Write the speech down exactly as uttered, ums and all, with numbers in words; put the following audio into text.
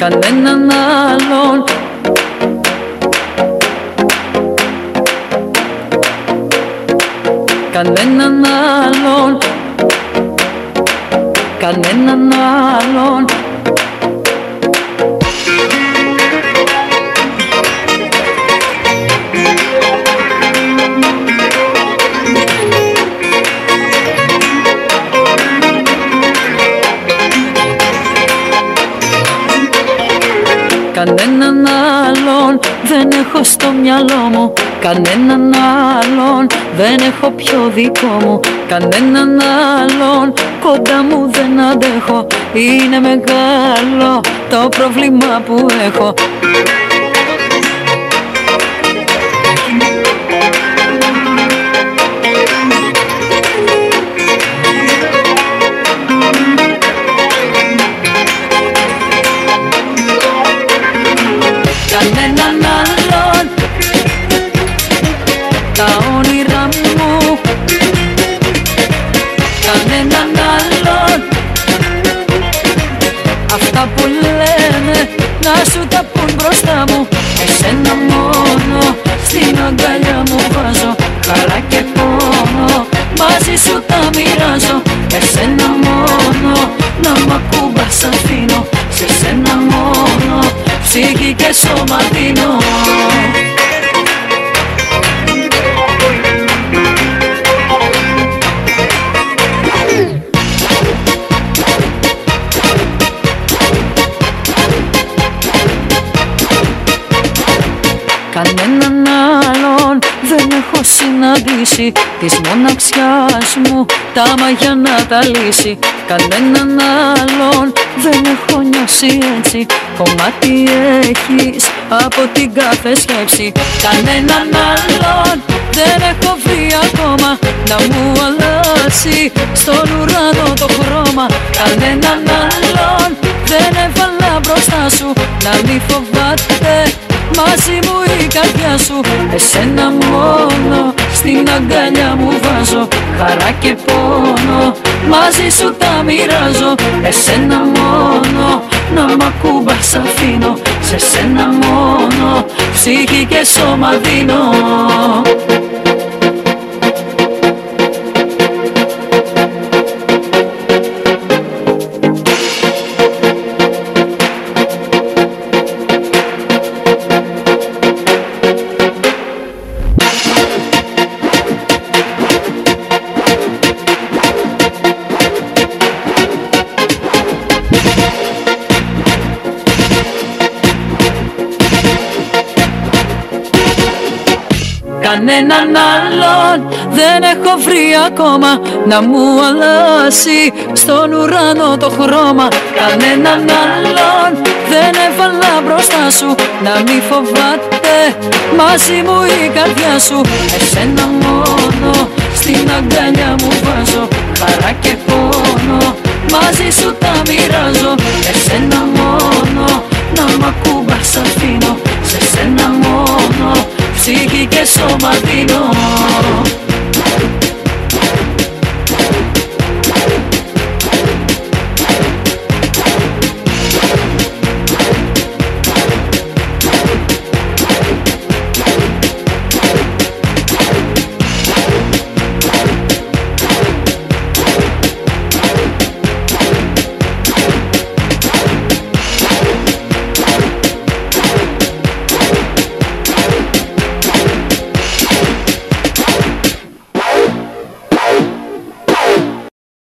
κανέναν άλλον. Κανέναν άλλον, κανέναν άλλον. Κανέναν άλλον δεν έχω στο μυαλό μου, κανέναν άλλον δεν έχω πιο δικό μου, κανέναν άλλον κοντά μου δεν αντέχω. Είναι μεγάλο το πρόβλημα που έχω. Κανέναν άλλον, τα όνειρά μου, κανέναν άλλον, αυτά που λένε να σου τα πουν μπροστά μου. Εσένα μόνο στην αγκαλιά μου βάζω, χαρά και πόνο μαζί σου τα μοιράζω. Εσένα μόνο να μ' ακούμπας αφήνω, σε σένα μόνο ψυχή και σώμα δίνω. Κανέναν άλλον δεν έχω συναντήσει, της μοναξιάς μου τα μαγιά να τα λύσει. Κανέναν άλλον δεν έχω νιώσει έτσι, κομμάτι έχεις από την κάθε σκέψη. Κανέναν άλλον δεν έχω βρει ακόμα να μου αλλάξει στον ουρανό το χρώμα. Κανέναν άλλον δεν έβαλα μπροστά σου, να μη φοβάται μαζί μου η καρδιά σου. Εσένα μόνο στην αγκαλιά μου βάζω, χαρά και πόνο μαζί σου τα μοιράζω. Εσένα μόνο να μ' ακούμπας αφήνω, σε σένα μόνο ψυχή και σώμα δίνω. Κανέναν άλλον δεν έχω βρει ακόμα να μου αλλάσει στον ουρανό το χρώμα. Κανέναν άλλον δεν έβαλα μπροστά σου, να μη φοβάται μαζί μου η καρδιά σου. Εσένα μόνο στην αγκαλιά μου βάζω, χαρά και πόνο μαζί σου τα μοιράζω. Εσένα μόνο να μ' ακούμπας αφήνω, σε σένα μόνο ψυχή και σώμα δίνω.